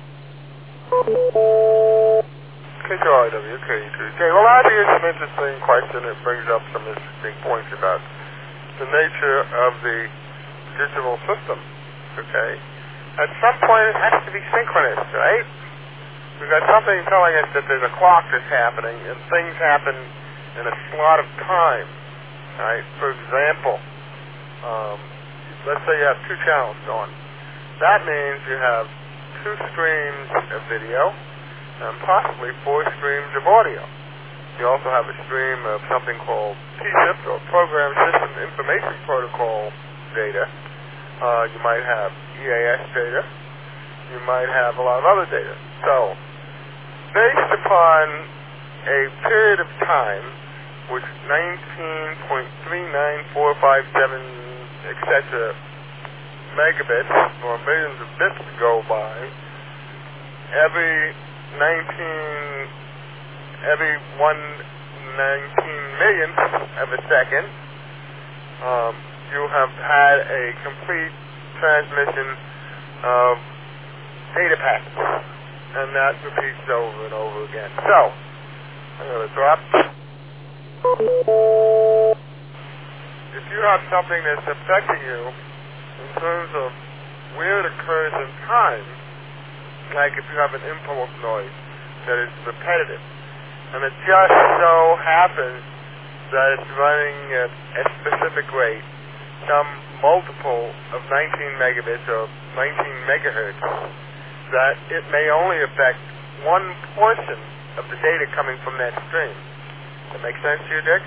K2RIW, K2J. Well, that is an interesting question. It brings up some interesting points about the nature of the digital system. Okay? At some point, it has to be synchronous, right? We've got something telling us that there's a clock that's happening, and things happen in a slot of time. Right? For example, let's say you have 2 channels going. That means you have 2 streams of video and possibly 4 streams of audio. You also have a stream of something called PSIP, or Program System Information Protocol data. You might have EAS data. You might have a lot of other data. So, based upon a period of time, which 19.39457, etc., megabits, or millions of bits go by, every 1/19 millionth of a second, you have had a complete transmission of data packets, and that repeats over and over again. So, I'm going to drop. If you have something that's affecting you in terms of where it occurs in time, like if you have an impulse noise that is repetitive, and it just so happens that it's running at a specific rate, some multiple of 19 megabits or 19 megahertz, that it may only affect one portion of the data coming from that stream. That make sense to you, Dick?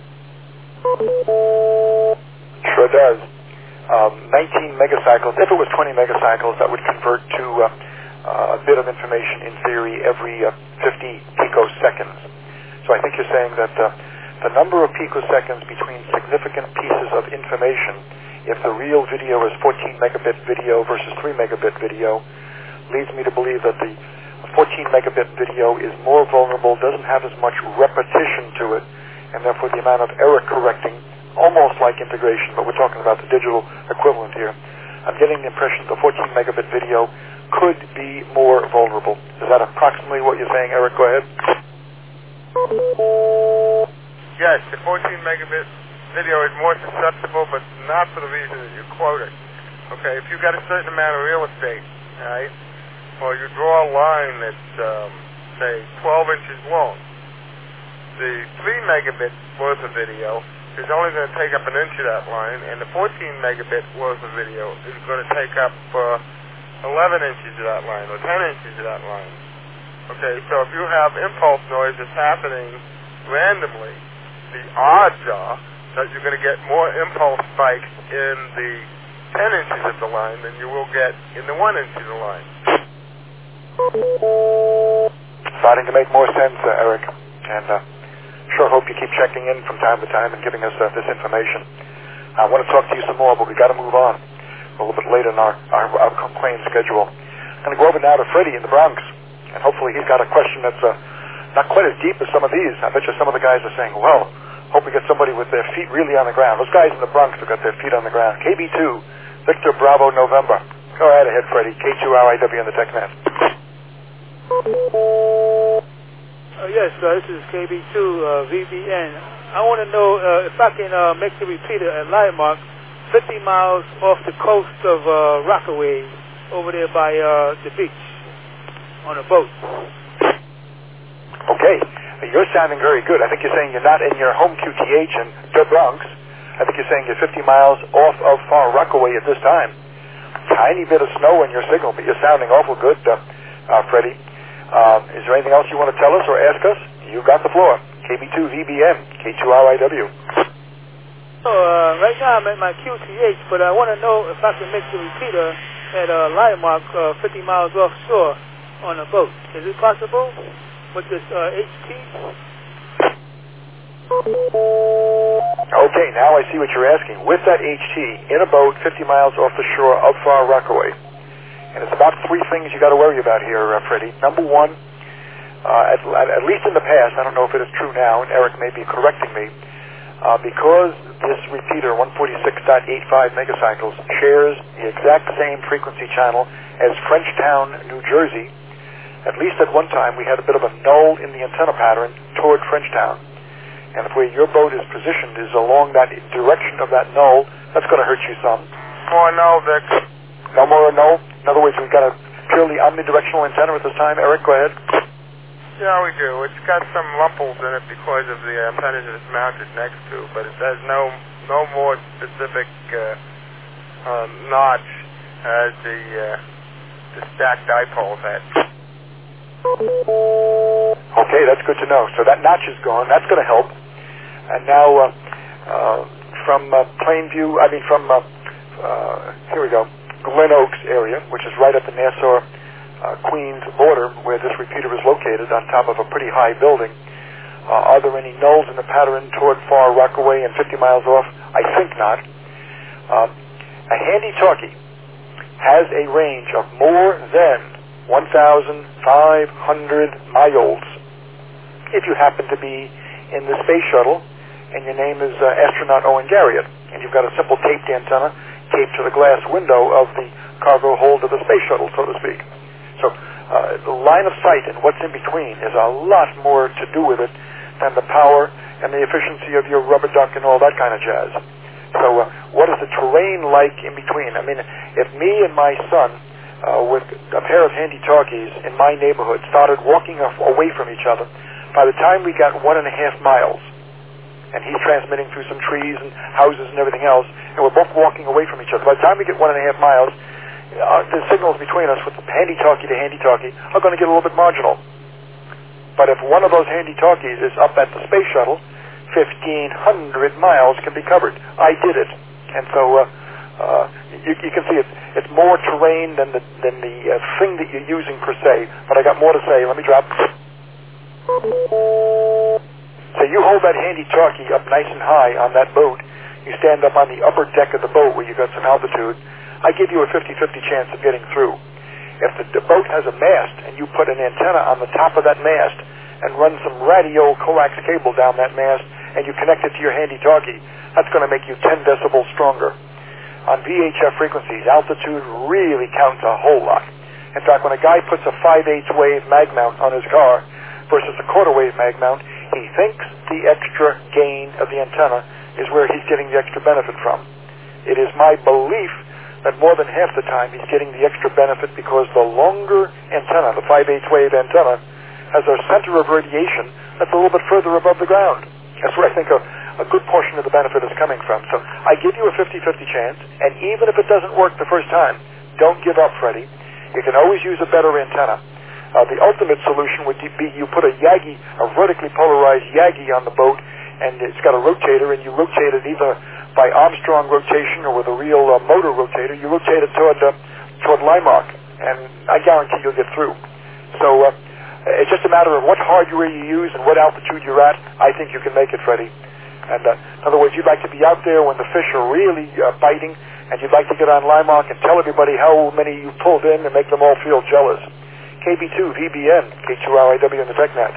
Sure does. 19 megacycles, if it was 20 megacycles, that would convert to a bit of information in theory every 50 picoseconds. So I think you're saying that the number of picoseconds between significant pieces of information, if the real video is 14 megabit video versus 3 megabit video, leads me to believe that the 14 megabit video is more vulnerable, doesn't have as much repetition to it, and therefore the amount of error correcting, almost like integration, but we're talking about the digital equivalent here. I'm getting the impression the 14 megabit video could be more vulnerable. Is that approximately what you're saying, Eric? Go ahead. Yes, the 14 megabit video is more susceptible, but not for the reason that you're quoting. Okay, if you've got a certain amount of real estate, right, or you draw a line that's, say, 12 inches long, the 3 megabit worth of video is only going to take up an inch of that line, and the 14 megabit worth of video is going to take up 11 inches of that line, or 10 inches of that line. Okay, so if you have impulse noise that's happening randomly, the odds are that you're going to get more impulse spikes in the 10 inches of the line than you will get in the 1 inch of the line. Starting to make more sense, Eric, and sure hope you keep checking in from time to time and giving us this information. I want to talk to you some more, but we've got to move on a little bit later in our complaint schedule. I'm going to go over now to Freddie in the Bronx, and hopefully he's got a question that's not quite as deep as some of these. I bet you some of the guys are saying, well, hope we get somebody with their feet really on the ground. Those guys in the Bronx have got their feet on the ground. KB2, Victor Bravo November. Go right ahead, Freddie. K2RIW on the TechNet. Yes, this is KB2 VBN. I want to know if I can make the repeater at Landmark 50 miles off the coast of Rockaway, over there by the beach, on a boat. Okay, you're sounding very good. I think you're saying you're not in your home QTH in the Bronx. I think you're saying you're 50 miles off of Far Rockaway at this time. Tiny bit of snow in your signal, but you're sounding awful good, Freddie. Is there anything else you want to tell us or ask us? You got the floor. KB2 VBN, K2RIW. Right now I'm at my QTH, but I want to know if I can make the repeater at Landmark 50 miles offshore on a boat. Is it possible with this HT? Okay, now I see what you're asking. With that HT, in a boat 50 miles off the shore of Far Rockaway. And it's about three things you got to worry about here, Freddie. Number one, at least in the past, I don't know if it is true now, and Eric may be correcting me, because this repeater, 146.85 megacycles, shares the exact same frequency channel as Frenchtown, New Jersey. At least at one time, we had a bit of a null in the antenna pattern toward Frenchtown. And if where your boat is positioned is along that direction of that null, that's going to hurt you some. More null, Vic. No more null? In other words, we've got a purely omnidirectional antenna at this time. Eric, go ahead. Yeah, we do. It's got some lumples in it because of the antennas that it's mounted next to, but it has no more specific notch as the stacked dipole had. Okay, that's good to know. So that notch is gone. That's going to help. And now from Plainview, here we go, Glen Oaks area, which is right at the Nassau Queens border where this repeater is located on top of a pretty high building. Are there any nulls in the pattern toward Far Rockaway and 50 miles off? I think not. A handy talkie has a range of more than 1,500 miles if you happen to be in the space shuttle and your name is astronaut Owen Garriott. and you've got a simple taped antenna taped to the glass window of the cargo hold of the space shuttle, so to speak. So the line of sight and what's in between is a lot more to do with it than the power and the efficiency of your rubber duck and all that kind of jazz. So what is the terrain like in between? I mean, if me and my son with a pair of handy-talkies in my neighborhood started walking away from each other, by the time we got 1.5 miles, and he's transmitting through some trees and houses and everything else, and we're both walking away from each other, by the time we get 1.5 miles, the signals between us with handy-talkie to handy-talkie are going to get a little bit marginal. But if one of those handy-talkies is up at the space shuttle, 1,500 miles can be covered. I did it. And so you can see it's more terrain than the thing that you're using per se. But I got more to say. Let me drop. So you hold that handy-talkie up nice and high on that boat. You stand up on the upper deck of the boat where you've got some altitude. I give you a 50-50 chance of getting through. If the boat has a mast and you put an antenna on the top of that mast and run some radio coax cable down that mast and you connect it to your handy-talkie, that's going to make you 10 decibels stronger. On VHF frequencies, altitude really counts a whole lot. In fact, when a guy puts a 5/8 wave mag mount on his car versus a quarter wave mag mount, he thinks the extra gain of the antenna is where he's getting the extra benefit from. It is my belief that more than half the time he's getting the extra benefit because the longer antenna, the 5/8 wave antenna, has a center of radiation that's a little bit further above the ground. That's where I think a good portion of the benefit is coming from. So I give you a 50-50 chance, and even if it doesn't work the first time, don't give up, Freddie. You can always use a better antenna. The ultimate solution would be you put a Yagi, a vertically polarized Yagi on the boat, and it's got a rotator, and you rotate it either by Armstrong rotation or with a real motor rotator. You rotate it toward Limark, and I guarantee you'll get through. So it's just a matter of what hardware you use and what altitude you're at. I think you can make it, Freddie. And in other words, you'd like to be out there when the fish are really biting, and you'd like to get on Limark and tell everybody how many you pulled in and make them all feel jealous. KB2, VBN, K2RIW in the TechNet.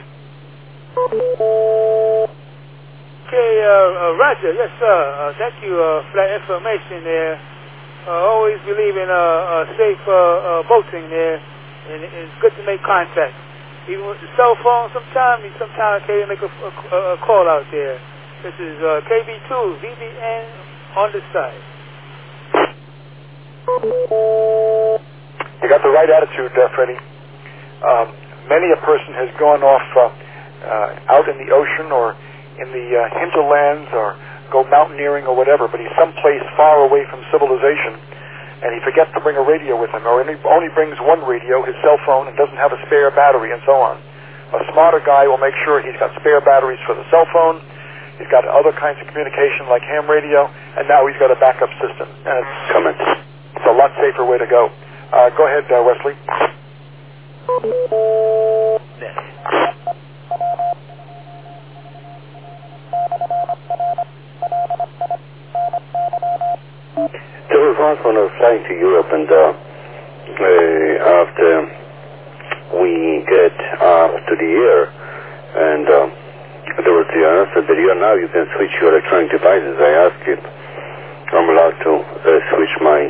Okay, Roger. Yes, sir. Thank you for that information there. Always believe in safe boating there, and it's good to make contact. Even with the cell phone, sometimes can make a call out there. This is KB2, VBN on the side. You got the right attitude, Freddie. Many a person has gone off out in the ocean or in the hinterlands or go mountaineering or whatever, but he's someplace far away from civilization, and he forgets to bring a radio with him, or only brings one radio, his cell phone, and doesn't have a spare battery, and so on. A smarter guy will make sure he's got spare batteries for the cell phone, he's got other kinds of communication like ham radio, and now he's got a backup system. And it's a lot safer way to go. Go ahead, Wesley. There was once when I was flying to Europe, and after we get up to the air, and there was the answer that now you can switch your electronic devices. I asked if I'm allowed to switch my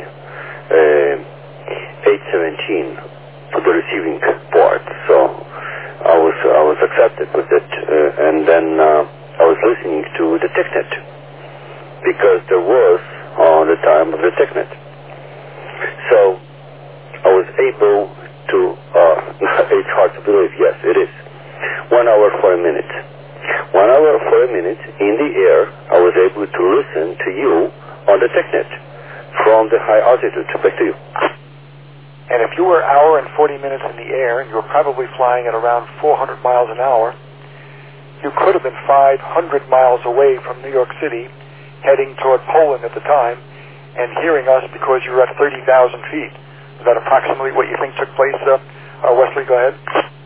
817 to the receiving port. So I was accepted with it, and then I was listening to the TechNet because there was on the time of the TechNet. So I was able to, it's hard to believe, yes, it is. 1 hour for a minute. 1 hour for a minute in the air, I was able to listen to you on the TechNet from the high altitude. Back to you. And if you were an hour and 40 minutes in the air, and you were probably flying at around 400 miles an hour, you could have been 500 miles away from New York City, heading toward Poland at the time, and hearing us because you were at 30,000 feet. Is that approximately what you think took place? Wesley, go ahead.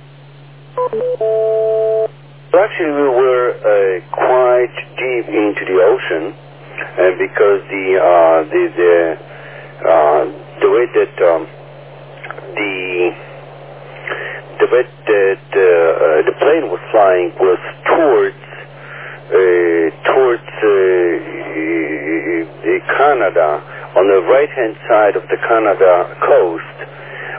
Actually, we were quite deep into the ocean, and because the way that the plane was flying was towards Canada, on the right-hand side of the Canada coast,